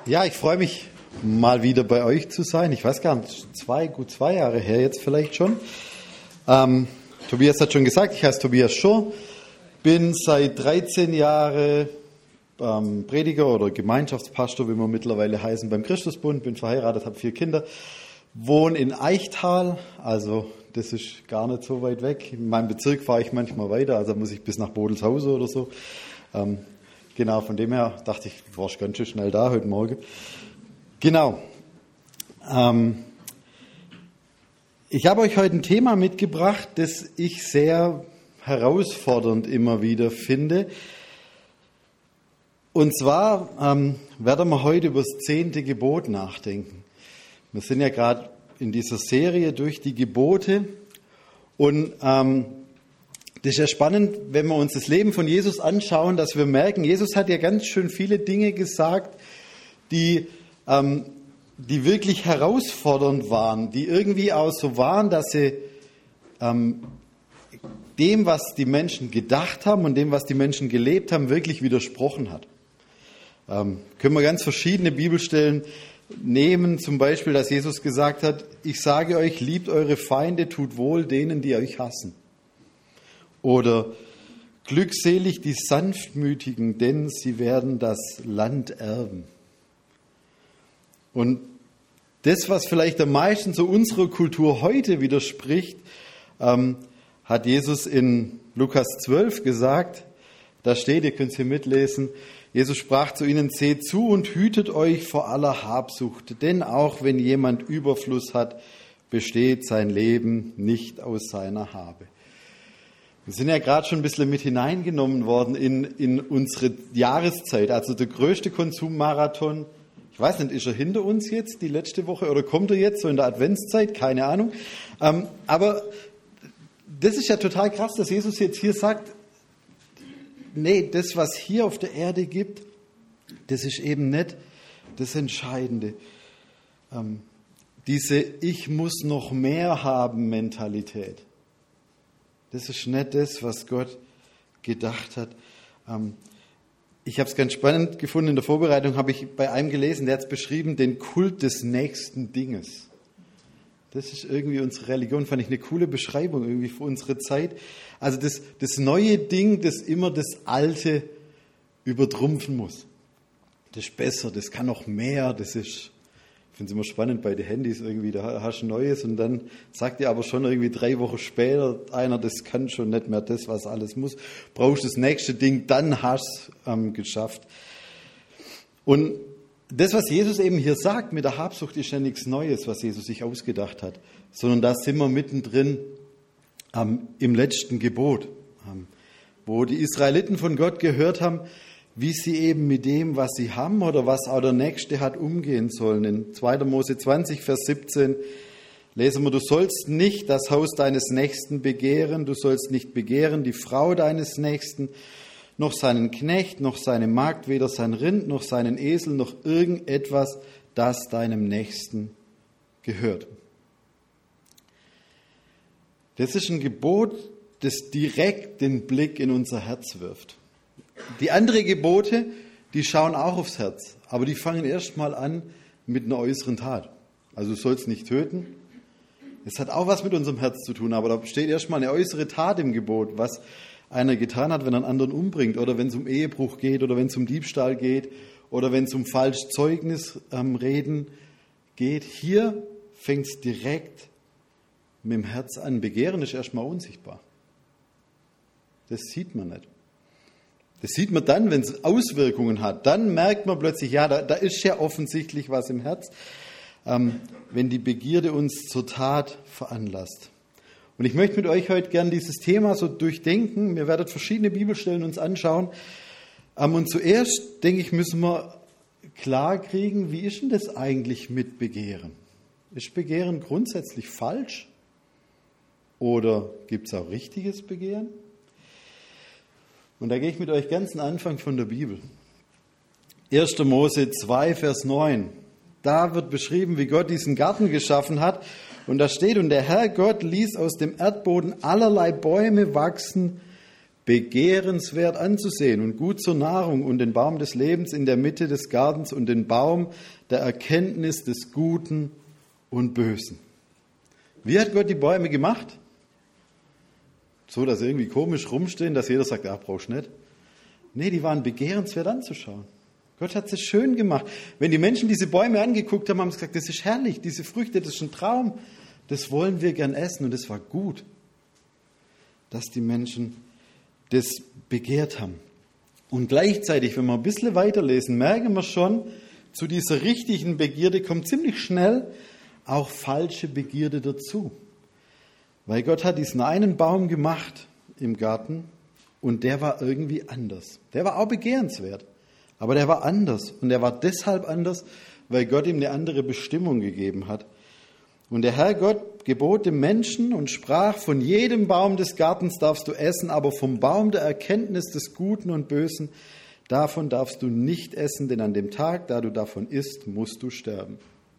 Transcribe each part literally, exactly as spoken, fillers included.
Ja, ich freue mich, mal wieder bei euch zu sein. Ich weiß gar nicht, zwei, gut zwei Jahre her jetzt vielleicht schon. Ähm, Tobias hat schon gesagt, ich heiße Tobias Schurr, bin seit dreizehn Jahren ähm, Prediger oder Gemeinschaftspastor, wie wir mittlerweile heißen, beim Christusbund, bin verheiratet, habe vier Kinder, wohne in Eichtal, also das ist gar nicht so weit weg. In meinem Bezirk fahre ich manchmal weiter, also muss ich bis nach Bodelshausen oder so. Ähm, Genau, von dem her dachte ich, du warst ganz schön schnell da heute Morgen. Genau. Ähm, ich habe euch heute ein Thema mitgebracht, das ich sehr herausfordernd immer wieder finde. Und zwar ähm, werden wir heute über das zehnte Gebot nachdenken. Wir sind ja gerade in dieser Serie durch die Gebote und ähm, das ist ja spannend, wenn wir uns das Leben von Jesus anschauen, dass wir merken, Jesus hat ja ganz schön viele Dinge gesagt, die, ähm, die wirklich herausfordernd waren, die irgendwie auch so waren, dass sie ähm, dem, was die Menschen gedacht haben und dem, was die Menschen gelebt haben, wirklich widersprochen hat. Ähm, können wir ganz verschiedene Bibelstellen nehmen, zum Beispiel, dass Jesus gesagt hat, ich sage euch, liebt eure Feinde, tut wohl denen, die euch hassen. Oder glückselig die Sanftmütigen, denn sie werden das Land erben. Und das, was vielleicht am meisten zu unserer Kultur heute widerspricht, ähm, hat Jesus in Lukas zwölf gesagt. Da steht, ihr könnt es hier mitlesen, Jesus sprach zu ihnen, seht zu und hütet euch vor aller Habsucht, denn auch wenn jemand Überfluss hat, besteht sein Leben nicht aus seiner Habe. Wir sind ja gerade schon ein bisschen mit hineingenommen worden in, in unsere Jahreszeit. Also der größte Konsummarathon, ich weiß nicht, ist er hinter uns jetzt, die letzte Woche, oder kommt er jetzt so in der Adventszeit? Keine Ahnung. Ähm, aber das ist ja total krass, dass Jesus jetzt hier sagt, nee, das, was hier auf der Erde gibt, das ist eben nicht das Entscheidende. Ähm, diese Ich muss noch mehr haben Mentalität. Das ist nicht das, was Gott gedacht hat. Ich habe es ganz spannend gefunden. In der Vorbereitung habe ich bei einem gelesen, der hat es beschrieben, den Kult des nächsten Dinges. Das ist irgendwie unsere Religion, fand ich eine coole Beschreibung irgendwie für unsere Zeit. Also das, das neue Ding, das immer das Alte übertrumpfen muss. Das ist besser, das kann noch mehr, das ist... Ich finde es immer spannend bei den Handys irgendwie, da hast du Neues und dann sagt dir aber schon irgendwie drei Wochen später einer, das kann schon nicht mehr das, was alles muss. Brauchst das nächste Ding, dann hast du ähm, geschafft. Und das, was Jesus eben hier sagt mit der Habsucht, ist ja nichts Neues, was Jesus sich ausgedacht hat, sondern da sind wir mittendrin ähm, im letzten Gebot, ähm, wo die Israeliten von Gott gehört haben, wie sie eben mit dem, was sie haben oder was auch der Nächste hat, umgehen sollen. In zweiter Mose zwanzig, Vers siebzehn lesen wir, du sollst nicht das Haus deines Nächsten begehren, du sollst nicht begehren die Frau deines Nächsten, noch seinen Knecht, noch seine Magd, weder sein Rind, noch seinen Esel, noch irgendetwas, das deinem Nächsten gehört. Das ist ein Gebot, das direkt den Blick in unser Herz wirft. Die anderen Gebote, die schauen auch aufs Herz, aber die fangen erst mal an mit einer äußeren Tat. Also du sollst nicht töten. Es hat auch was mit unserem Herz zu tun, aber da steht erst mal eine äußere Tat im Gebot, was einer getan hat, wenn er einen anderen umbringt oder wenn es um Ehebruch geht oder wenn es um Diebstahl geht oder wenn es um falsches Zeugnis ähm, reden geht. Hier fängt es direkt mit dem Herz an. Begehren ist erst mal unsichtbar. Das sieht man nicht. Das sieht man dann, wenn es Auswirkungen hat. Dann merkt man plötzlich, ja, da, da ist ja offensichtlich was im Herz, ähm, wenn die Begierde uns zur Tat veranlasst. Und ich möchte mit euch heute gern dieses Thema so durchdenken. Wir werden verschiedene Bibelstellen uns anschauen. Ähm, und zuerst, denke ich, müssen wir klar kriegen, wie ist denn das eigentlich mit Begehren? Ist Begehren grundsätzlich falsch? Oder gibt es auch richtiges Begehren? Und da gehe ich mit euch ganz am Anfang von der Bibel. erster Mose zwei, Vers neun. Da wird beschrieben, wie Gott diesen Garten geschaffen hat. Und da steht, und der Herr Gott ließ aus dem Erdboden allerlei Bäume wachsen, begehrenswert anzusehen und gut zur Nahrung und den Baum des Lebens in der Mitte des Gartens und den Baum der Erkenntnis des Guten und Bösen. Wie hat Gott die Bäume gemacht? So, dass sie irgendwie komisch rumstehen, dass jeder sagt, ah, brauchst du nicht. Nee, die waren begehrenswert anzuschauen. Gott hat sie schön gemacht. Wenn die Menschen diese Bäume angeguckt haben, haben sie gesagt, das ist herrlich, diese Früchte, das ist ein Traum. Das wollen wir gern essen und es war gut, dass die Menschen das begehrt haben. Und gleichzeitig, wenn wir ein bisschen weiterlesen, merken wir schon, zu dieser richtigen Begierde kommt ziemlich schnell auch falsche Begierde dazu. Weil Gott hat diesen einen Baum gemacht im Garten und der war irgendwie anders. Der war auch begehrenswert, aber der war anders. Und der war deshalb anders, weil Gott ihm eine andere Bestimmung gegeben hat. Und der Herr Gott gebot dem Menschen und sprach, von jedem Baum des Gartens darfst du essen, aber vom Baum der Erkenntnis des Guten und Bösen, davon darfst du nicht essen, denn an dem Tag, da du davon isst, musst du sterben.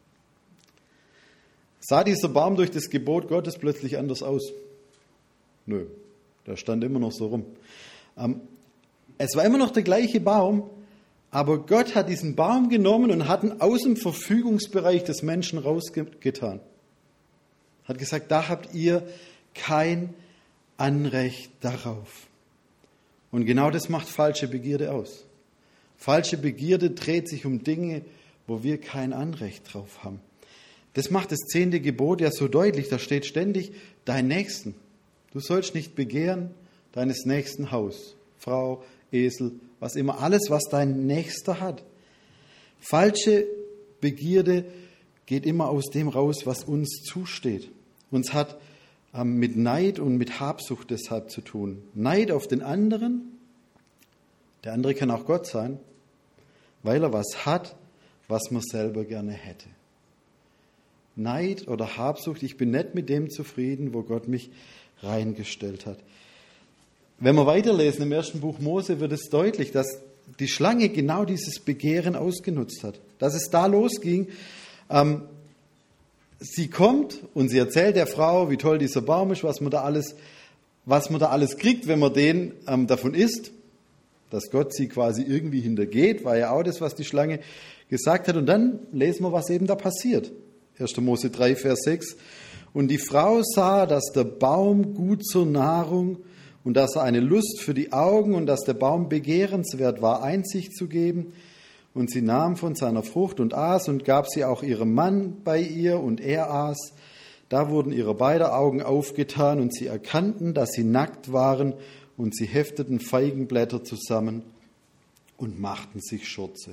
Sah dieser Baum durch das Gebot Gottes plötzlich anders aus? Nö, der stand immer noch so rum. Ähm, es war immer noch der gleiche Baum, aber Gott hat diesen Baum genommen und hat ihn aus dem Verfügungsbereich des Menschen rausgetan. Hat gesagt, da habt ihr kein Anrecht darauf. Und genau das macht falsche Begierde aus. Falsche Begierde dreht sich um Dinge, wo wir kein Anrecht drauf haben. Das macht das zehnte Gebot ja so deutlich. Da steht ständig, dein Nächsten. Du sollst nicht begehren deines nächsten Haus, Frau, Esel, was immer, alles, was dein Nächster hat. Falsche Begierde geht immer aus dem raus, was uns zusteht. Uns hat ähm, mit Neid und mit Habsucht deshalb zu tun. Neid auf den anderen. Der andere kann auch Gott sein, weil er was hat, was man selber gerne hätte. Neid oder Habsucht, ich bin nicht mit dem zufrieden, wo Gott mich reingestellt hat. Wenn wir weiterlesen im ersten Buch Mose, wird es deutlich, dass die Schlange genau dieses Begehren ausgenutzt hat. Dass es da losging. Ähm, sie kommt und sie erzählt der Frau, wie toll dieser Baum ist, was man da alles, was man da alles kriegt, wenn man den ähm, davon isst. Dass Gott sie quasi irgendwie hintergeht, war ja auch das, was die Schlange gesagt hat. Und dann lesen wir, was eben da passiert. erster Mose drei, Vers sechs. Und die Frau sah, dass der Baum gut zur Nahrung und dass er eine Lust für die Augen und dass der Baum begehrenswert war, Einsicht zu geben. Und sie nahm von seiner Frucht und aß und gab sie auch ihrem Mann bei ihr und er aß. Da wurden ihre beiden Augen aufgetan und sie erkannten, dass sie nackt waren und sie hefteten Feigenblätter zusammen und machten sich Schürze.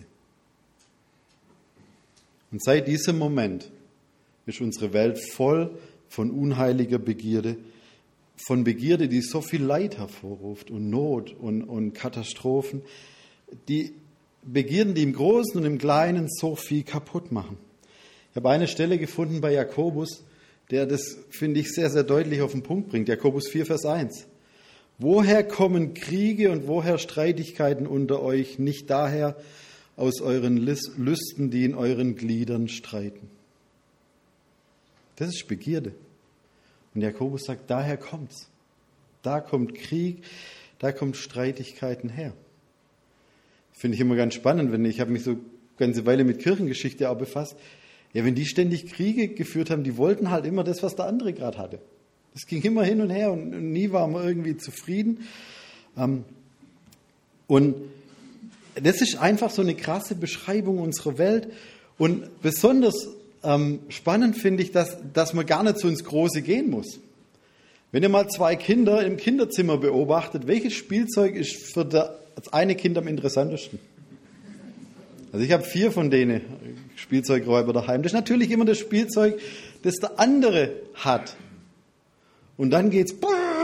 Und seit diesem Moment ist unsere Welt voll von unheiliger Begierde, von Begierde, die so viel Leid hervorruft und Not und, und Katastrophen, die Begierden, die im Großen und im Kleinen so viel kaputt machen. Ich habe eine Stelle gefunden bei Jakobus, der das, finde ich, sehr, sehr deutlich auf den Punkt bringt. Jakobus vier, Vers eins. Woher kommen Kriege und woher Streitigkeiten unter euch? Nicht daher aus euren Lüsten, die in euren Gliedern streiten. Das ist Begierde. Und Jakobus sagt, daher kommt's. Da kommt Krieg, da kommt Streitigkeiten her. Finde ich immer ganz spannend, wenn ich habe mich so eine ganze Weile mit Kirchengeschichte auch befasst. Ja, wenn die ständig Kriege geführt haben, die wollten halt immer das, was der andere gerade hatte. Das ging immer hin und her und, und nie waren wir irgendwie zufrieden. Ähm, und das ist einfach so eine krasse Beschreibung unserer Welt. Und besonders ähm, spannend finde ich, dass, dass man gar nicht so ins Große gehen muss. Wenn ihr mal zwei Kinder im Kinderzimmer beobachtet, welches Spielzeug ist für das eine Kind am interessantesten? Also ich habe vier von denen Spielzeugräuber daheim. Das ist natürlich immer das Spielzeug, das der andere hat. Und dann geht's.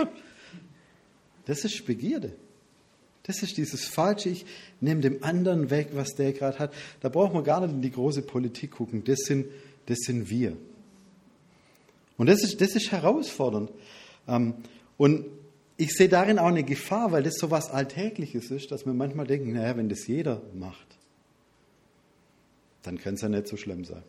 Das ist Begierde. Das ist dieses Falsche. Ich nehme dem anderen weg, was der gerade hat. Da braucht man gar nicht in die große Politik gucken. Das sind, das sind wir. Und das ist, das ist herausfordernd. Und ich sehe darin auch eine Gefahr, weil das so was Alltägliches ist, dass wir manchmal denken, naja, wenn das jeder macht, dann kann es ja nicht so schlimm sein.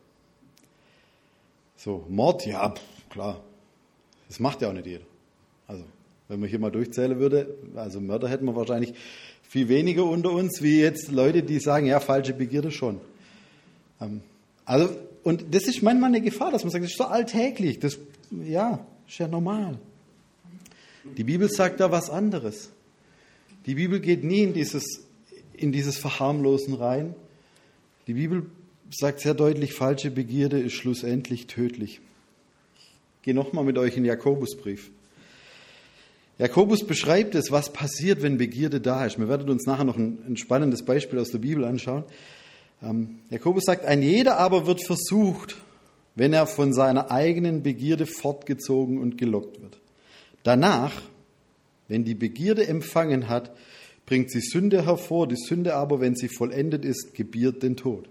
So, Mord, ja, pff, klar. Das macht ja auch nicht jeder. Also, Wenn man hier mal durchzählen würde, also Mörder hätten wir wahrscheinlich viel weniger unter uns, wie jetzt Leute, die sagen, ja, falsche Begierde schon. Also, und das ist manchmal eine Gefahr, dass man sagt, das ist so alltäglich, das, ja, ist ja normal. Die Bibel sagt da was anderes. Die Bibel geht nie in dieses, in dieses Verharmlosen rein. Die Bibel sagt sehr deutlich, falsche Begierde ist schlussendlich tödlich. Ich gehe nochmal mit euch in den Jakobusbrief. Jakobus beschreibt es, was passiert, wenn Begierde da ist. Wir werden uns nachher noch ein, ein spannendes Beispiel aus der Bibel anschauen. Ähm, Jakobus sagt, ein jeder aber wird versucht, wenn er von seiner eigenen Begierde fortgezogen und gelockt wird. Danach, wenn die Begierde empfangen hat, bringt sie Sünde hervor. Die Sünde aber, wenn sie vollendet ist, gebiert den Tod.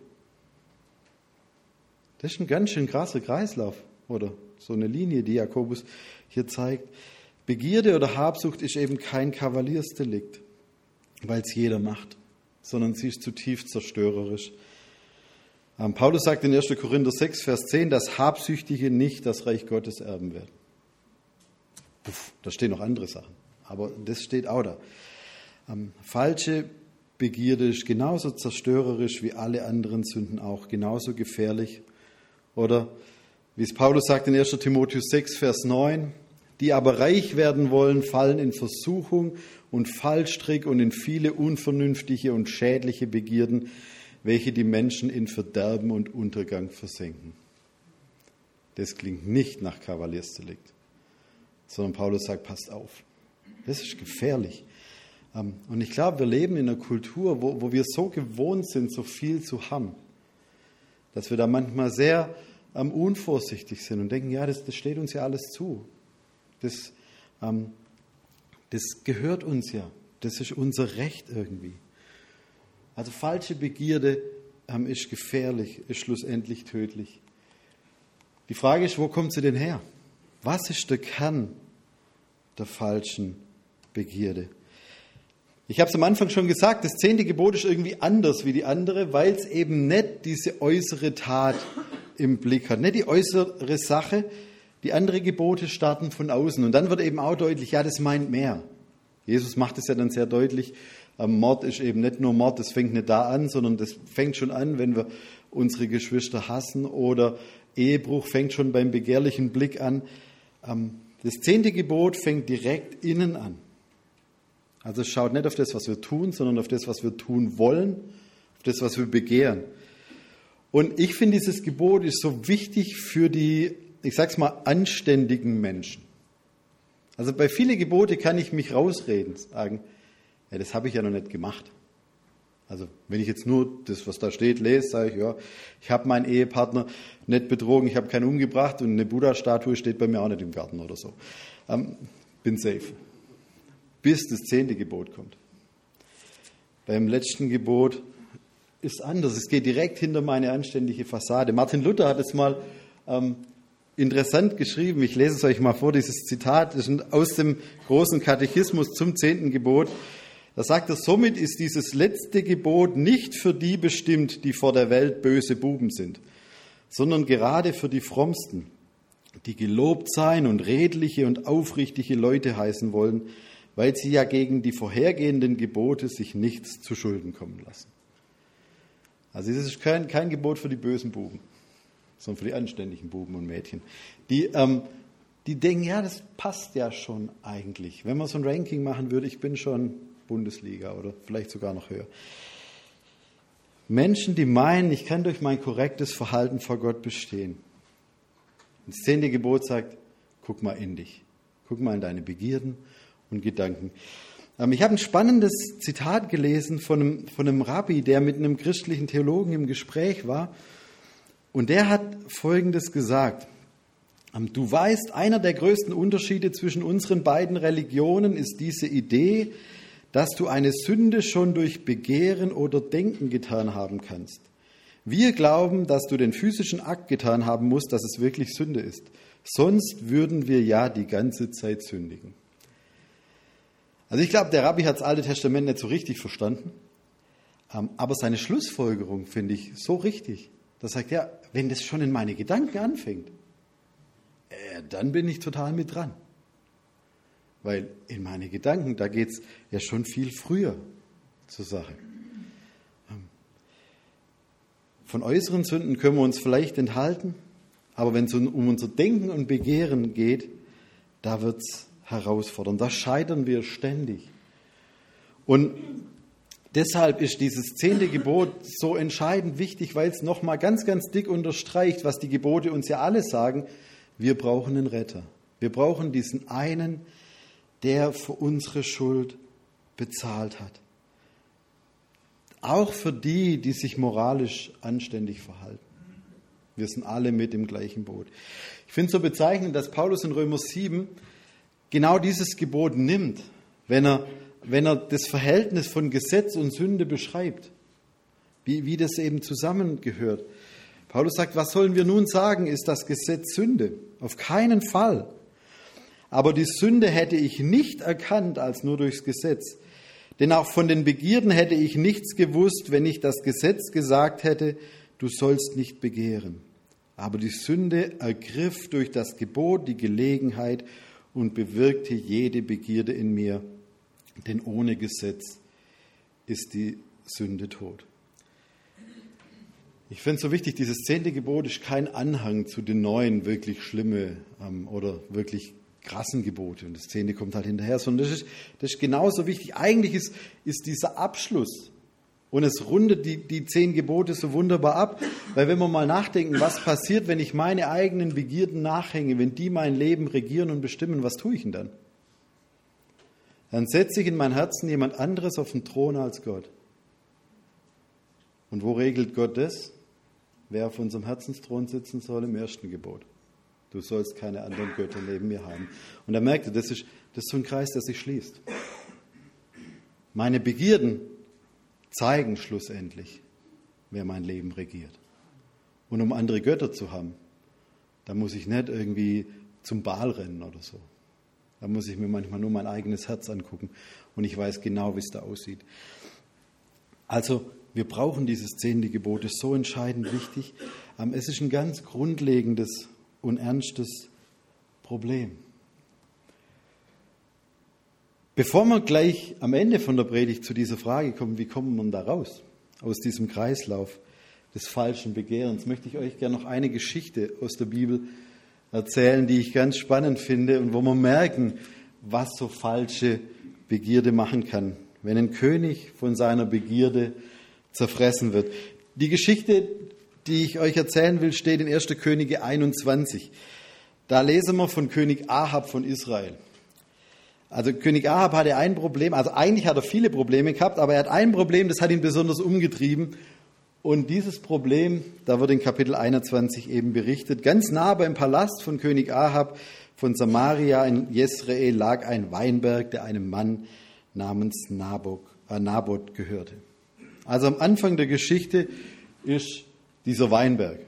Das ist ein ganz schön krasser Kreislauf, oder so eine Linie, die Jakobus hier zeigt. Begierde oder Habsucht ist eben kein Kavaliersdelikt, weil es jeder macht, sondern sie ist zutiefst zerstörerisch. Ähm, Paulus sagt in erster Korinther sechs, Vers zehn, dass Habsüchtige nicht das Reich Gottes erben werden. Puff, da stehen noch andere Sachen, aber das steht auch da. Ähm, falsche Begierde ist genauso zerstörerisch wie alle anderen Sünden auch, genauso gefährlich. Oder wie es Paulus sagt in erster Timotheus sechs, Vers neun, die aber reich werden wollen, fallen in Versuchung und Fallstrick und in viele unvernünftige und schädliche Begierden, welche die Menschen in Verderben und Untergang versenken. Das klingt nicht nach Kavaliersdelikt, sondern Paulus sagt, passt auf. Das ist gefährlich. Und ich glaube, wir leben in einer Kultur, wo, wo wir so gewohnt sind, so viel zu haben, dass wir da manchmal sehr ähm, unvorsichtig sind und denken, ja, das, das steht uns ja alles zu. Das, ähm, das gehört uns ja. Das ist unser Recht irgendwie. Also falsche Begierde ähm, ist gefährlich, ist schlussendlich tödlich. Die Frage ist, wo kommt sie denn her? Was ist der Kern der falschen Begierde? Ich habe es am Anfang schon gesagt, das zehnte Gebot ist irgendwie anders wie die andere, weil es eben nicht diese äußere Tat im Blick hat, nicht die äußere Sache. Die anderen Gebote starten von außen. Und dann wird eben auch deutlich, ja, das meint mehr. Jesus macht es ja dann sehr deutlich, Mord ist eben nicht nur Mord, das fängt nicht da an, sondern das fängt schon an, wenn wir unsere Geschwister hassen, oder Ehebruch fängt schon beim begehrlichen Blick an. Das zehnte Gebot fängt direkt innen an. Also es schaut nicht auf das, was wir tun, sondern auf das, was wir tun wollen, auf das, was wir begehren. Und ich finde, dieses Gebot ist so wichtig für die, ich sag's mal, anständigen Menschen. Also bei vielen Gebote kann ich mich rausreden, sagen, ja, das habe ich ja noch nicht gemacht. Also wenn ich jetzt nur das, was da steht, lese, sage ich, ja, ich habe meinen Ehepartner nicht betrogen, ich habe keinen umgebracht und eine Buddha-Statue steht bei mir auch nicht im Garten oder so. Ähm, bin safe. Bis das zehnte Gebot kommt. Beim letzten Gebot ist anders. Es geht direkt hinter meine anständige Fassade. Martin Luther hat es mal ähm, interessant geschrieben. Ich lese es euch mal vor, dieses Zitat. Das ist aus dem großen Katechismus zum zehnten Gebot. Da sagt er, somit ist dieses letzte Gebot nicht für die bestimmt, die vor der Welt böse Buben sind, sondern gerade für die Frommsten, die gelobt sein und redliche und aufrichtige Leute heißen wollen, weil sie ja gegen die vorhergehenden Gebote sich nichts zu Schulden kommen lassen. Also es ist kein, kein Gebot für die bösen Buben, sondern für die anständigen Buben und Mädchen, die, ähm, die denken, ja, das passt ja schon eigentlich. Wenn man so ein Ranking machen würde, ich bin schon Bundesliga oder vielleicht sogar noch höher. Menschen, die meinen, ich kann durch mein korrektes Verhalten vor Gott bestehen. Das zehnte Gebot sagt, guck mal in dich, guck mal in deine Begierden und Gedanken. Ich habe ein spannendes Zitat gelesen von einem, von einem Rabbi, der mit einem christlichen Theologen im Gespräch war. Und der hat Folgendes gesagt. Du weißt, einer der größten Unterschiede zwischen unseren beiden Religionen ist diese Idee, dass du eine Sünde schon durch Begehren oder Denken getan haben kannst. Wir glauben, dass du den physischen Akt getan haben musst, dass es wirklich Sünde ist. Sonst würden wir ja die ganze Zeit sündigen. Also ich glaube, der Rabbi hat das Alte Testament nicht so richtig verstanden, aber seine Schlussfolgerung finde ich so richtig. Da sagt er, ja, wenn das schon in meine Gedanken anfängt, äh, dann bin ich total mit dran. Weil in meine Gedanken, da geht es ja schon viel früher zur Sache. Von äußeren Sünden können wir uns vielleicht enthalten, aber wenn es um unser Denken und Begehren geht, da wird es herausfordernd. Da scheitern wir ständig. Und deshalb ist dieses zehnte Gebot so entscheidend wichtig, weil es nochmal ganz, ganz dick unterstreicht, was die Gebote uns ja alle sagen. Wir brauchen einen Retter. Wir brauchen diesen einen, der für unsere Schuld bezahlt hat. Auch für die, die sich moralisch anständig verhalten. Wir sind alle mit im gleichen Boot. Ich finde es so bezeichnend, dass Paulus in Römer sieben genau dieses Gebot nimmt, wenn er, wenn er das Verhältnis von Gesetz und Sünde beschreibt, wie, wie das eben zusammengehört. Paulus sagt, was sollen wir nun sagen, ist das Gesetz Sünde? Auf keinen Fall. Aber die Sünde hätte ich nicht erkannt als nur durchs Gesetz. Denn auch von den Begierden hätte ich nichts gewusst, wenn ich das Gesetz gesagt hätte, du sollst nicht begehren. Aber die Sünde ergriff durch das Gebot die Gelegenheit und bewirkte jede Begierde in mir. Denn ohne Gesetz ist die Sünde tot. Ich finde es so wichtig, dieses zehnte Gebot ist kein Anhang zu den neuen wirklich schlimme ähm, oder wirklich krassen Gebote. Und das zehnte kommt halt hinterher, sondern das ist, das ist genauso wichtig. Eigentlich ist, ist dieser Abschluss und es rundet die, die zehn Gebote so wunderbar ab, weil wenn wir mal nachdenken, was passiert, wenn ich meine eigenen Begierden nachhänge, wenn die mein Leben regieren und bestimmen, was tue ich denn dann? Dann setze ich in mein Herzen jemand anderes auf den Thron als Gott. Und wo regelt Gott das? Wer auf unserem Herzensthron sitzen soll? Im ersten Gebot. Du sollst keine anderen Götter neben mir haben. Und er merkte, das ist, das ist so ein Kreis, der sich schließt. Meine Begierden zeigen schlussendlich, wer mein Leben regiert. Und um andere Götter zu haben, da muss ich nicht irgendwie zum Baal rennen oder so. Da muss ich mir manchmal nur mein eigenes Herz angucken. Und ich weiß genau, wie es da aussieht. Also, wir brauchen dieses zehnte Gebot, das ist so entscheidend wichtig. Es ist ein ganz grundlegendes und ernstes Problem. Bevor wir gleich am Ende von der Predigt zu dieser Frage kommen, wie kommen wir da raus, aus diesem Kreislauf des falschen Begehrens, möchte ich euch gerne noch eine Geschichte aus der Bibel erzählen, die ich ganz spannend finde und wo wir merken, was so falsche Begierde machen kann, wenn ein König von seiner Begierde zerfressen wird. Die Geschichte, die ich euch erzählen will, steht in erster Könige einundzwanzig. Da lesen wir von König Ahab von Israel. Also König Ahab hatte ein Problem, also eigentlich hat er viele Probleme gehabt, aber er hat ein Problem, das hat ihn besonders umgetrieben. Und dieses Problem, da wird in Kapitel einundzwanzig eben berichtet, ganz nah beim Palast von König Ahab von Samaria in Jezreel lag ein Weinberg, der einem Mann namens Nabok, äh, Naboth gehörte. Also am Anfang der Geschichte ist dieser Weinberg.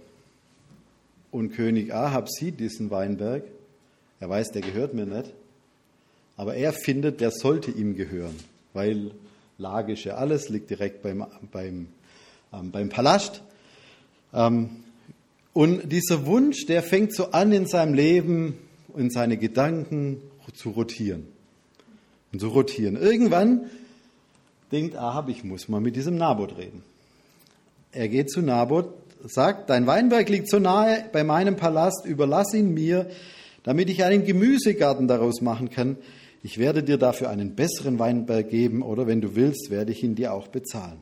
Und König Ahab sieht diesen Weinberg. Er weiß, der gehört mir nicht. Aber er findet, der sollte ihm gehören. Weil Lage ist ja alles, liegt direkt beim, beim, ähm, beim Palast. Ähm, und dieser Wunsch, der fängt so an in seinem Leben, in seine Gedanken zu rotieren. Und zu rotieren. Irgendwann denkt Ahab, ich muss mal mit diesem Naboth reden. Er geht zu Naboth, sagt, dein Weinberg liegt so nahe bei meinem Palast, überlass ihn mir, damit ich einen Gemüsegarten daraus machen kann. Ich werde dir dafür einen besseren Weinberg geben oder wenn du willst, werde ich ihn dir auch bezahlen.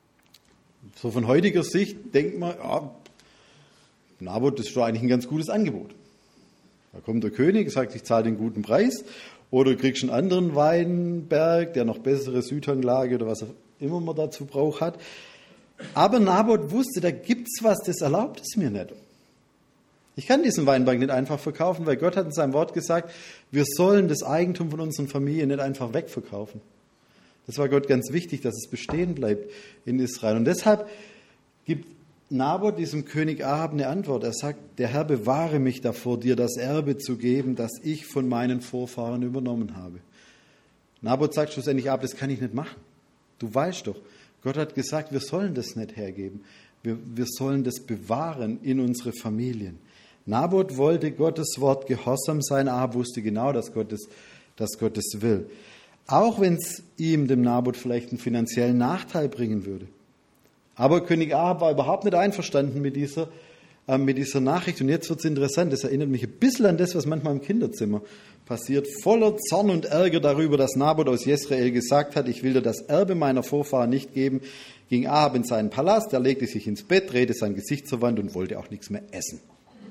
So von heutiger Sicht denkt man, ja, Naboth, das ist doch eigentlich ein ganz gutes Angebot. Da kommt der König, sagt, ich zahle den guten Preis. Oder du kriegst einen anderen Weinberg, der noch bessere Südhanglage oder was auch immer man dazu braucht hat. Aber Naboth wusste, da gibt's was, das erlaubt es mir nicht. Ich kann diesen Weinberg nicht einfach verkaufen, weil Gott hat in seinem Wort gesagt, wir sollen das Eigentum von unseren Familien nicht einfach wegverkaufen. Das war Gott ganz wichtig, dass es bestehen bleibt in Israel. Und deshalb gibt Naboth diesem König Ahab eine Antwort. Er sagt, der Herr bewahre mich davor, dir das Erbe zu geben, das ich von meinen Vorfahren übernommen habe. Naboth sagt schlussendlich, Ahab, das kann ich nicht machen. Du weißt doch, Gott hat gesagt, wir sollen das nicht hergeben. Wir, wir sollen das bewahren in unsere Familien. Naboth wollte Gottes Wort gehorsam sein. Ahab wusste genau, dass Gott das, dass Gott es will. Auch wenn es ihm, dem Nabot, vielleicht einen finanziellen Nachteil bringen würde. Aber König Ahab war überhaupt nicht einverstanden mit dieser, äh, mit dieser Nachricht. Und jetzt wird es interessant, das erinnert mich ein bisschen an das, was manchmal im Kinderzimmer passiert. Voller Zorn und Ärger darüber, dass Nabot aus Jesrael gesagt hat, ich will dir das Erbe meiner Vorfahren nicht geben, ging Ahab in seinen Palast, er legte sich ins Bett, drehte sein Gesicht zur Wand und wollte auch nichts mehr essen.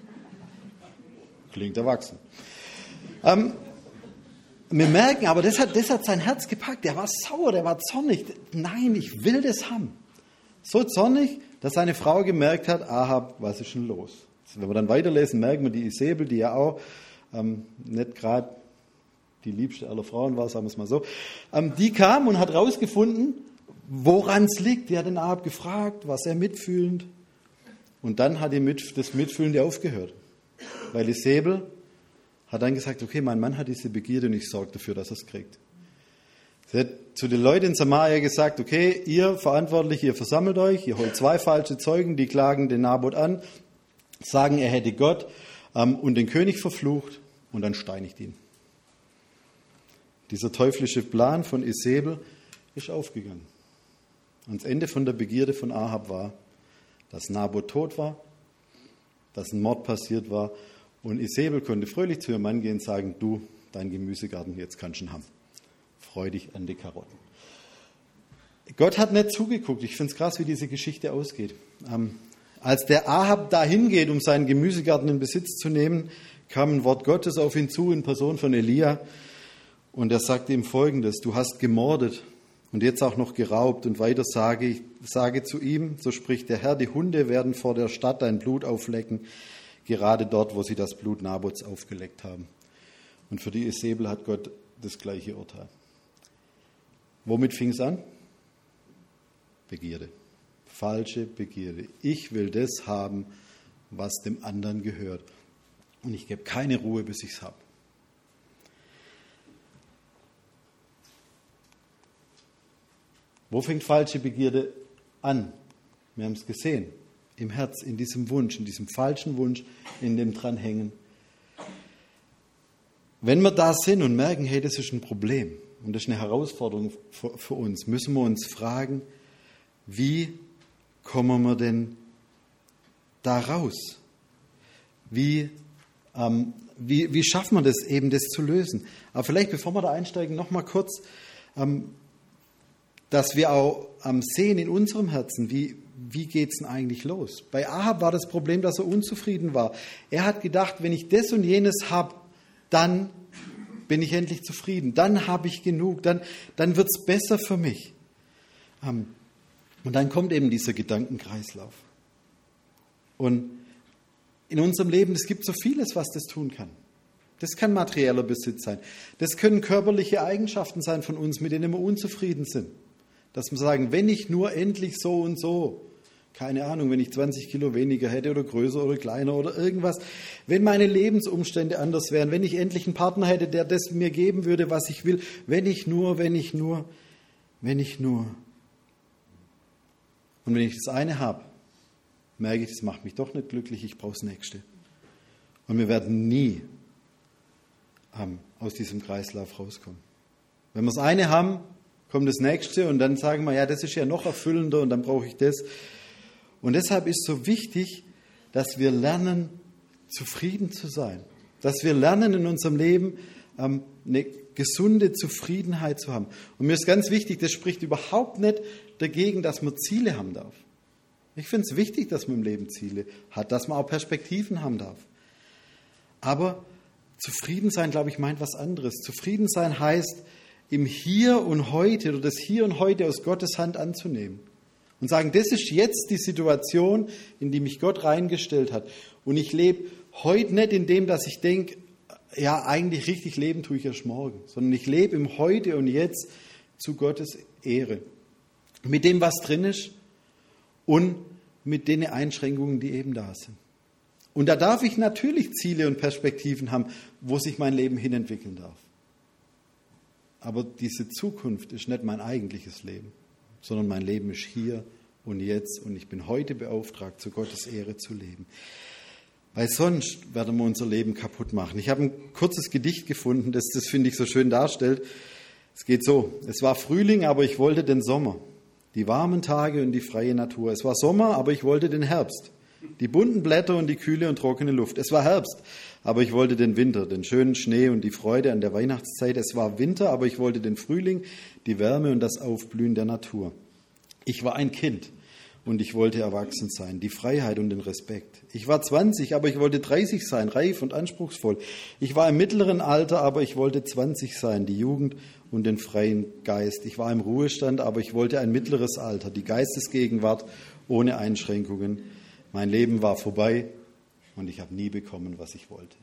Klingt erwachsen. Ähm, wir merken aber, das hat, das hat sein Herz gepackt. Der war sauer, der war zornig. Nein, ich will das haben. So zornig, dass seine Frau gemerkt hat, Ahab, was ist denn los? Wenn wir dann weiterlesen, merken wir die Isabel, die ja auch ähm, nicht gerade die liebste aller Frauen war, sagen wir es mal so, ähm, die kam und hat rausgefunden, woran es liegt. Die hat den Ahab gefragt, was er mitfühlend. Und dann hat die mit, das Mitfühlende aufgehört. Weil Isabel hat dann gesagt, okay, mein Mann hat diese Begierde und ich sorge dafür, dass er es kriegt. Sie hat zu den Leuten in Samaria gesagt, okay, ihr Verantwortliche, ihr versammelt euch, ihr holt zwei falsche Zeugen, die klagen den Nabot an, sagen, er hätte Gott ähm, und den König verflucht und dann steinigt ihn. Dieser teuflische Plan von Isabel ist aufgegangen. Und das Ende von der Begierde von Ahab war, dass Nabot tot war, dass ein Mord passiert war und Isabel konnte fröhlich zu ihrem Mann gehen und sagen, du, dein Gemüsegarten, jetzt kannst du ihn haben. Freu dich an die Karotten. Gott hat nicht zugeguckt. Ich finde es krass, wie diese Geschichte ausgeht. Ähm, als der Ahab dahin geht, um seinen Gemüsegarten in Besitz zu nehmen, kam ein Wort Gottes auf ihn zu in Person von Elia und er sagte ihm Folgendes, du hast gemordet und jetzt auch noch geraubt und weiter sage ich, sage zu ihm, so spricht der Herr, die Hunde werden vor der Stadt dein Blut auflecken, gerade dort, wo sie das Blut Nabots aufgeleckt haben. Und für die Isabel hat Gott das gleiche Urteil. Womit fing es an? Begierde. Falsche Begierde. Ich will das haben, was dem anderen gehört. Und ich gebe keine Ruhe, bis ich es habe. Wo fängt falsche Begierde an? Wir haben es gesehen. Im Herz, in diesem Wunsch, in diesem falschen Wunsch, in dem Dranhängen. Wenn wir da sind und merken, hey, das ist ein Problem und das ist eine Herausforderung für, für uns, müssen wir uns fragen, wie kommen wir denn da raus? Wie, ähm, wie, wie schaffen wir das eben, das zu lösen? Aber vielleicht, bevor wir da einsteigen, noch mal kurz, ähm, dass wir auch ähm, sehen in unserem Herzen, wie, wie geht es denn eigentlich los? Bei Ahab war das Problem, dass er unzufrieden war. Er hat gedacht, wenn ich das und jenes habe, dann bin ich endlich zufrieden, dann habe ich genug, dann, dann wird es besser für mich. Ähm, und dann kommt eben dieser Gedankenkreislauf. Und in unserem Leben, es gibt so vieles, was das tun kann. Das kann materieller Besitz sein. Das können körperliche Eigenschaften sein von uns, mit denen wir unzufrieden sind. Dass wir sagen, wenn ich nur endlich so und so, keine Ahnung, wenn ich zwanzig Kilo weniger hätte oder größer oder kleiner oder irgendwas, wenn meine Lebensumstände anders wären, wenn ich endlich einen Partner hätte, der das mir geben würde, was ich will, wenn ich nur, wenn ich nur, wenn ich nur. Und wenn ich das eine habe, merke ich, das macht mich doch nicht glücklich, ich brauche das Nächste. Und wir werden nie ähm, aus diesem Kreislauf rauskommen. Wenn wir das eine haben, kommt das Nächste und dann sagen wir, ja, das ist ja noch erfüllender und dann brauche ich das. Und deshalb ist so wichtig, dass wir lernen, zufrieden zu sein. Dass wir lernen in unserem Leben, ähm, eine gesunde Zufriedenheit zu haben. Und mir ist ganz wichtig, das spricht überhaupt nicht dagegen, dass man Ziele haben darf. Ich finde es wichtig, dass man im Leben Ziele hat, dass man auch Perspektiven haben darf. Aber zufrieden sein, glaube ich, meint was anderes. Zufrieden sein heißt, im Hier und Heute oder das Hier und Heute aus Gottes Hand anzunehmen. Und sagen, das ist jetzt die Situation, in die mich Gott reingestellt hat. Und ich lebe heute nicht in dem, dass ich denke, ja, eigentlich richtig leben tue ich erst morgen. Sondern ich lebe im Heute und Jetzt zu Gottes Ehre. Mit dem, was drin ist und mit den Einschränkungen, die eben da sind. Und da darf ich natürlich Ziele und Perspektiven haben, wo sich mein Leben hinentwickeln darf. Aber diese Zukunft ist nicht mein eigentliches Leben, sondern mein Leben ist hier und jetzt und ich bin heute beauftragt, zu Gottes Ehre zu leben. Weil sonst werden wir unser Leben kaputt machen. Ich habe ein kurzes Gedicht gefunden, das das, finde ich, so schön darstellt. Es geht so: Es war Frühling, aber ich wollte den Sommer, die warmen Tage und die freie Natur. Es war Sommer, aber ich wollte den Herbst, die bunten Blätter und die kühle und trockene Luft. Es war Herbst, aber ich wollte den Winter, den schönen Schnee und die Freude an der Weihnachtszeit. Es war Winter, aber ich wollte den Frühling, die Wärme und das Aufblühen der Natur. Ich war ein Kind und ich wollte erwachsen sein, die Freiheit und den Respekt. Ich war zwanzig, aber ich wollte dreißig sein, reif und anspruchsvoll. Ich war im mittleren Alter, aber ich wollte zwanzig sein, die Jugend und den freien Geist. Ich war im Ruhestand, aber ich wollte ein mittleres Alter, die Geistesgegenwart ohne Einschränkungen. Mein Leben war vorbei und ich habe nie bekommen, was ich wollte.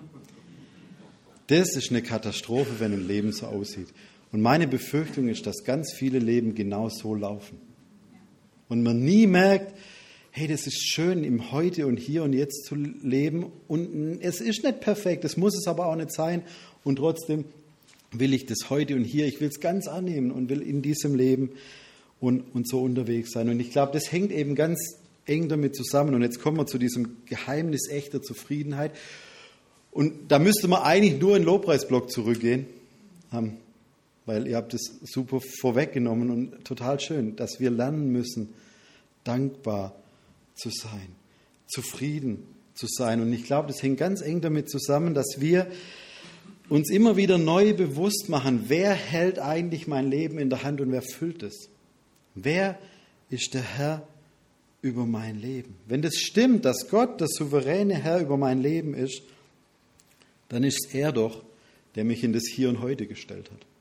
Das ist eine Katastrophe, wenn ein Leben so aussieht. Und meine Befürchtung ist, dass ganz viele Leben genau so laufen. Und man nie merkt, hey, das ist schön, im Heute und Hier und Jetzt zu leben. Und es ist nicht perfekt, es muss es aber auch nicht sein. Und trotzdem will ich das Heute und Hier, ich will es ganz annehmen und will in diesem Leben und, und so unterwegs sein. Und ich glaube, das hängt eben ganz eng damit zusammen. Und jetzt kommen wir zu diesem Geheimnis echter Zufriedenheit. Und da müsste man eigentlich nur in den Lobpreisblock zurückgehen. Ähm, Weil ihr habt es super vorweggenommen und total schön, dass wir lernen müssen, dankbar zu sein, zufrieden zu sein. Und ich glaube, das hängt ganz eng damit zusammen, dass wir uns immer wieder neu bewusst machen, wer hält eigentlich mein Leben in der Hand und wer füllt es? Wer ist der Herr über mein Leben? Wenn das stimmt, dass Gott der souveräne Herr über mein Leben ist, dann ist es er doch, der mich in das Hier und Heute gestellt hat.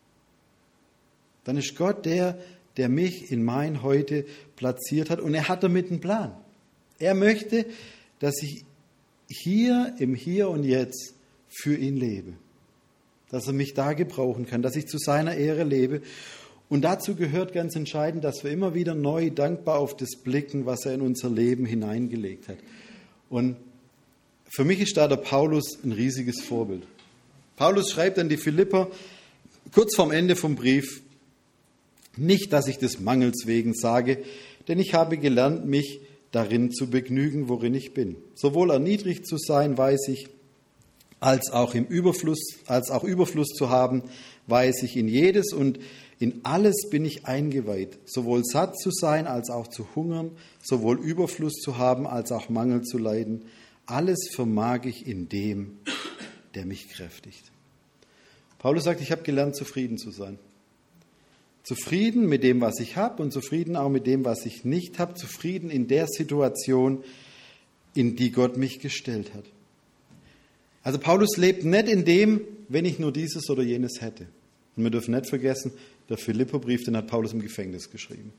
Dann ist Gott der, der mich in mein Heute platziert hat und er hat damit einen Plan. Er möchte, dass ich hier im Hier und Jetzt für ihn lebe. Dass er mich da gebrauchen kann, dass ich zu seiner Ehre lebe. Und dazu gehört ganz entscheidend, dass wir immer wieder neu dankbar auf das blicken, was er in unser Leben hineingelegt hat. Und für mich ist da der Paulus ein riesiges Vorbild. Paulus schreibt an die Philipper kurz vorm Ende vom Brief: Nicht, dass ich des Mangels wegen sage, denn ich habe gelernt, mich darin zu begnügen, worin ich bin. Sowohl erniedrigt zu sein, weiß ich, als auch im Überfluss, als auch Überfluss zu haben, weiß ich in jedes und in alles bin ich eingeweiht. Sowohl satt zu sein, als auch zu hungern, sowohl Überfluss zu haben, als auch Mangel zu leiden. Alles vermag ich in dem, der mich kräftigt. Paulus sagt, ich habe gelernt, zufrieden zu sein. Zufrieden mit dem, was ich habe und zufrieden auch mit dem, was ich nicht habe. Zufrieden in der Situation, in die Gott mich gestellt hat. Also Paulus lebt nicht in dem, wenn ich nur dieses oder jenes hätte. Und wir dürfen nicht vergessen, der Philipperbrief, den hat Paulus im Gefängnis geschrieben.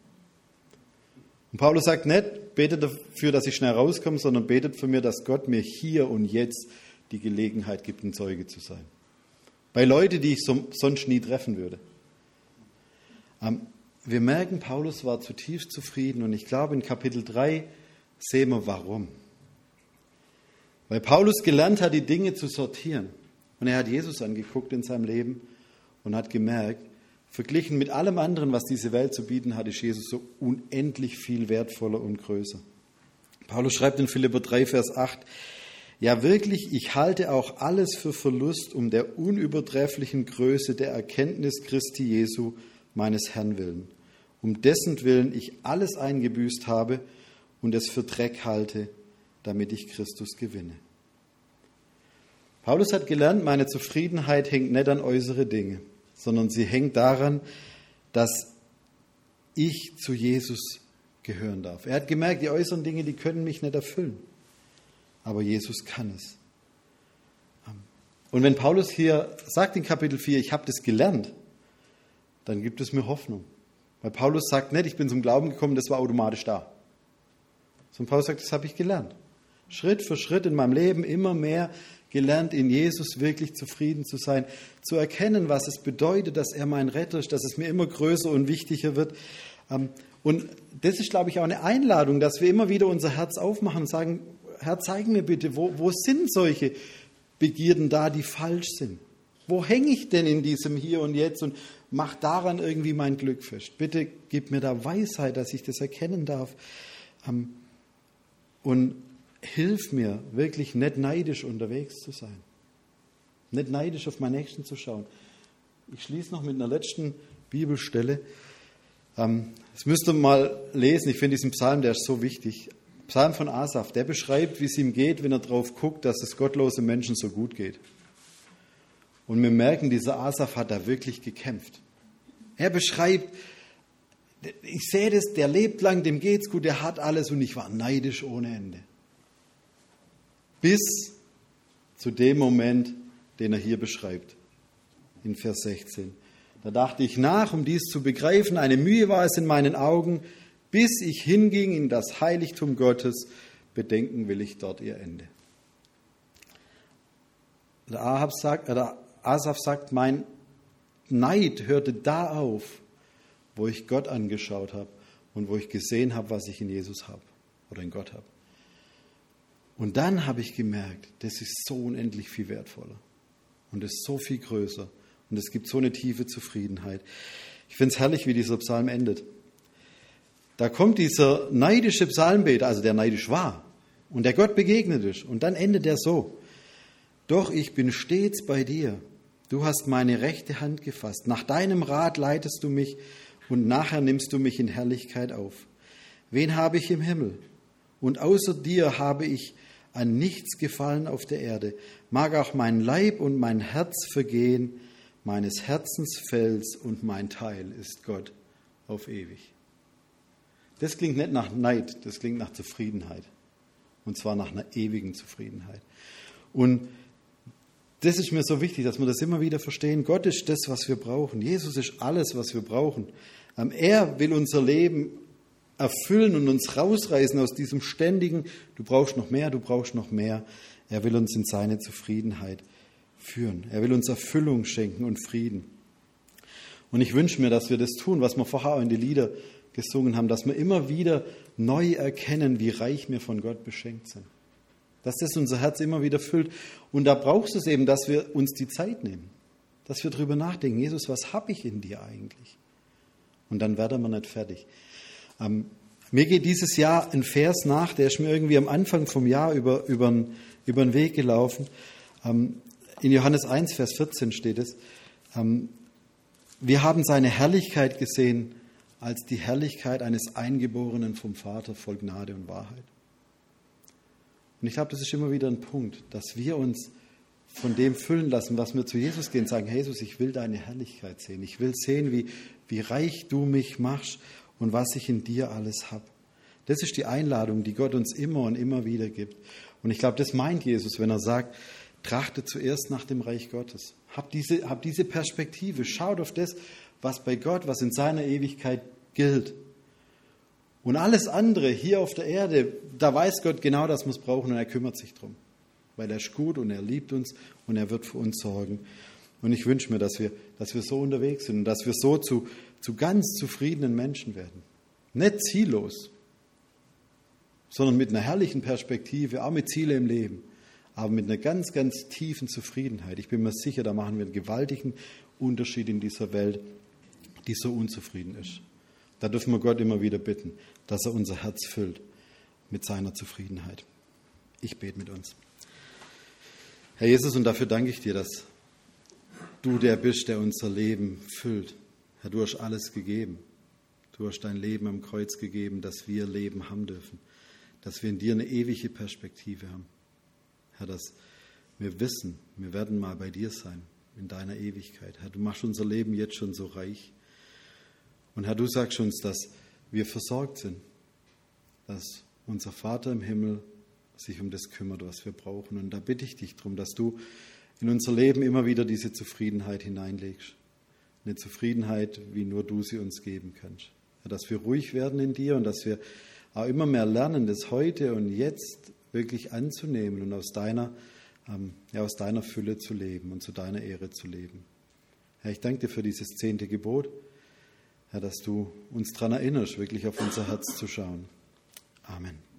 Und Paulus sagt nicht, betet dafür, dass ich schnell rauskomme, sondern betet für mir, dass Gott mir hier und jetzt die Gelegenheit gibt, ein Zeuge zu sein. Bei Leuten, die ich so, sonst nie treffen würde. Wir merken, Paulus war zutiefst zufrieden und ich glaube, in Kapitel drei sehen wir, warum. Weil Paulus gelernt hat, die Dinge zu sortieren. Und er hat Jesus angeguckt in seinem Leben und hat gemerkt, verglichen mit allem anderen, was diese Welt zu bieten hat, ist Jesus so unendlich viel wertvoller und größer. Paulus schreibt in Philipper drei, Vers acht, ja wirklich, ich halte auch alles für Verlust um der unübertrefflichen Größe der Erkenntnis Christi Jesu, meines Herrn willen, um dessen Willen ich alles eingebüßt habe und es für Dreck halte, damit ich Christus gewinne. Paulus hat gelernt, meine Zufriedenheit hängt nicht an äußere Dinge, sondern sie hängt daran, dass ich zu Jesus gehören darf. Er hat gemerkt, die äußeren Dinge, die können mich nicht erfüllen, aber Jesus kann es. Und wenn Paulus hier sagt in Kapitel vier, ich habe das gelernt, dann gibt es mir Hoffnung. Weil Paulus sagt nicht, ich bin zum Glauben gekommen, das war automatisch da. Sondern Paulus sagt, das habe ich gelernt. Schritt für Schritt in meinem Leben immer mehr gelernt, in Jesus wirklich zufrieden zu sein, zu erkennen, was es bedeutet, dass er mein Retter ist, dass es mir immer größer und wichtiger wird. Und das ist, glaube ich, auch eine Einladung, dass wir immer wieder unser Herz aufmachen und sagen, Herr, zeig mir bitte, wo, wo sind solche Begierden da, die falsch sind? Wo hänge ich denn in diesem Hier und Jetzt und mach daran irgendwie mein Glück fest? Bitte gib mir da Weisheit, dass ich das erkennen darf. Und hilf mir, wirklich nicht neidisch unterwegs zu sein. Nicht neidisch auf meinen Nächsten zu schauen. Ich schließe noch mit einer letzten Bibelstelle. Ähm, das müsst ihr mal lesen. Ich finde diesen Psalm, der ist so wichtig. Psalm von Asaf, der beschreibt, wie es ihm geht, wenn er drauf guckt, dass es gottlosen Menschen so gut geht. Und wir merken, dieser Asaf hat da wirklich gekämpft. Er beschreibt, ich sehe das, der lebt lang, dem geht's gut, der hat alles und ich war neidisch ohne Ende. Bis zu dem Moment, den er hier beschreibt, in Vers sechzehn. Da dachte ich nach, um dies zu begreifen, eine Mühe war es in meinen Augen, bis ich hinging in das Heiligtum Gottes, bedenken will ich dort ihr Ende. Der Ahab sagt, oder Asaf sagt, mein Neid hörte da auf, wo ich Gott angeschaut habe und wo ich gesehen habe, was ich in Jesus habe oder in Gott habe. Und dann habe ich gemerkt, das ist so unendlich viel wertvoller und es ist so viel größer und es gibt so eine tiefe Zufriedenheit. Ich finde es herrlich, wie dieser Psalm endet. Da kommt dieser neidische Psalmbeter, also der neidisch war und der Gott begegnet ist, und dann endet er so: Doch ich bin stets bei dir. Du hast meine rechte Hand gefasst. Nach deinem Rat leitest du mich und nachher nimmst du mich in Herrlichkeit auf. Wen habe ich im Himmel? Und außer dir habe ich an nichts gefallen auf der Erde. Mag auch mein Leib und mein Herz vergehen, meines Herzens Fels und mein Teil ist Gott auf ewig. Das klingt nicht nach Neid, das klingt nach Zufriedenheit. Und zwar nach einer ewigen Zufriedenheit. Und das ist mir so wichtig, dass wir das immer wieder verstehen. Gott ist das, was wir brauchen. Jesus ist alles, was wir brauchen. Er will unser Leben erfüllen und uns rausreißen aus diesem ständigen, du brauchst noch mehr, du brauchst noch mehr. Er will uns in seine Zufriedenheit führen. Er will uns Erfüllung schenken und Frieden. Und ich wünsche mir, dass wir das tun, was wir vorher auch in die Lieder gesungen haben, dass wir immer wieder neu erkennen, wie reich wir von Gott beschenkt sind. Dass das unser Herz immer wieder füllt. Und da braucht es eben, dass wir uns die Zeit nehmen. Dass wir darüber nachdenken, Jesus, was habe ich in dir eigentlich? Und dann werden wir nicht fertig. Ähm, mir geht dieses Jahr ein Vers nach, der ist mir irgendwie am Anfang vom Jahr über, über, über den Weg gelaufen. Ähm, in Johannes eins, Vers vierzehn steht es: ähm, Wir haben seine Herrlichkeit gesehen, als die Herrlichkeit eines Eingeborenen vom Vater, voll Gnade und Wahrheit. Und ich glaube, das ist immer wieder ein Punkt, dass wir uns von dem füllen lassen, was wir zu Jesus gehen, sagen: Hey Jesus, ich will deine Herrlichkeit sehen. Ich will sehen, wie, wie reich du mich machst und was ich in dir alles habe. Das ist die Einladung, die Gott uns immer und immer wieder gibt. Und ich glaube, das meint Jesus, wenn er sagt, trachtet zuerst nach dem Reich Gottes. Hab diese, hab diese Perspektive. Schaut auf das, was bei Gott, was in seiner Ewigkeit gilt. Und alles andere hier auf der Erde, da weiß Gott genau, dass wir es brauchen, und er kümmert sich drum. Weil er ist gut und er liebt uns und er wird für uns sorgen. Und ich wünsche mir, dass wir, dass wir so unterwegs sind und dass wir so zu, zu ganz zufriedenen Menschen werden. Nicht ziellos, sondern mit einer herrlichen Perspektive, auch mit Zielen im Leben, aber mit einer ganz, ganz tiefen Zufriedenheit. Ich bin mir sicher, da machen wir einen gewaltigen Unterschied in dieser Welt, die so unzufrieden ist. Da dürfen wir Gott immer wieder bitten, dass er unser Herz füllt mit seiner Zufriedenheit. Ich bete mit uns. Herr Jesus, und dafür danke ich dir, dass du der bist, der unser Leben füllt. Herr, du hast alles gegeben. Du hast dein Leben am Kreuz gegeben, dass wir Leben haben dürfen. Dass wir in dir eine ewige Perspektive haben. Herr, dass wir wissen, wir werden mal bei dir sein, in deiner Ewigkeit. Herr, du machst unser Leben jetzt schon so reich. Und Herr, du sagst uns, dass wir versorgt sind, dass unser Vater im Himmel sich um das kümmert, was wir brauchen. Und da bitte ich dich darum, dass du in unser Leben immer wieder diese Zufriedenheit hineinlegst. Eine Zufriedenheit, wie nur du sie uns geben kannst. Ja, dass wir ruhig werden in dir und dass wir auch immer mehr lernen, das heute und jetzt wirklich anzunehmen und aus deiner, ähm, ja, aus deiner Fülle zu leben und zu deiner Ehre zu leben. Herr, ich danke dir für dieses zehnte Gebot. Herr, dass du uns daran erinnerst, wirklich auf unser Herz zu schauen. Amen.